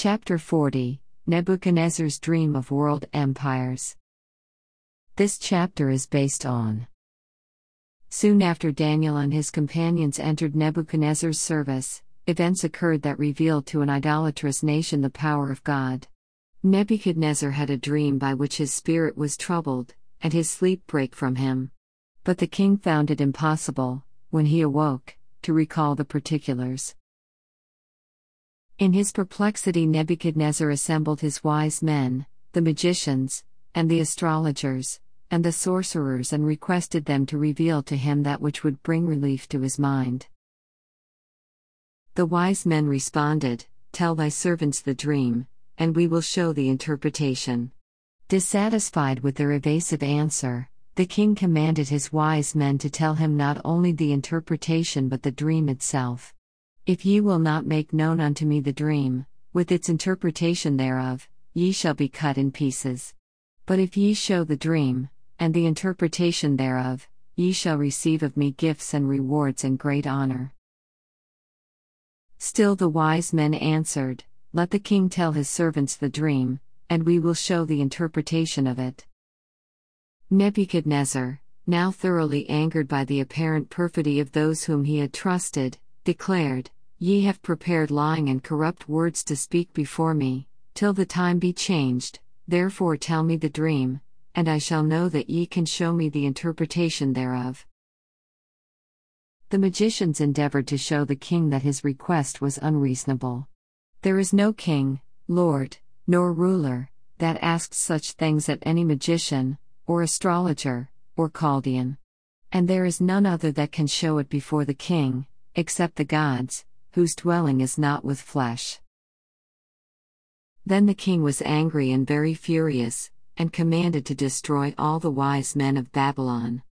Chapter 40, Nebuchadnezzar's Dream of World Empires. This chapter is based on. Soon after Daniel and his companions entered Nebuchadnezzar's service, events occurred that revealed to an idolatrous nation the power of God. Nebuchadnezzar had a dream by which his spirit was troubled, and his sleep brake from him. But the king found it impossible, when he awoke, to recall the particulars. In his perplexity, Nebuchadnezzar assembled his wise men, the magicians, and the astrologers, and the sorcerers, and requested them to reveal to him that which would bring relief to his mind. The wise men responded, "Tell thy servants the dream, and we will show the interpretation." Dissatisfied with their evasive answer, the king commanded his wise men to tell him not only the interpretation but the dream itself. "If ye will not make known unto me the dream, with its interpretation thereof, ye shall be cut in pieces. But if ye show the dream, and the interpretation thereof, ye shall receive of me gifts and rewards and great honor." Still the wise men answered, "Let the king tell his servants the dream, and we will show the interpretation of it." Nebuchadnezzar, now thoroughly angered by the apparent perfidy of those whom he had trusted, declared, "Ye have prepared lying and corrupt words to speak before me, till the time be changed. Therefore tell me the dream, and I shall know that ye can show me the interpretation thereof." The magicians endeavored to show the king that his request was unreasonable. There is no king, lord, nor ruler, that asks such things at any magician, or astrologer, or Chaldean. And there is none other that can show it before the king, except the gods, whose dwelling is not with flesh. Then the king was angry and very furious, and commanded to destroy all the wise men of Babylon.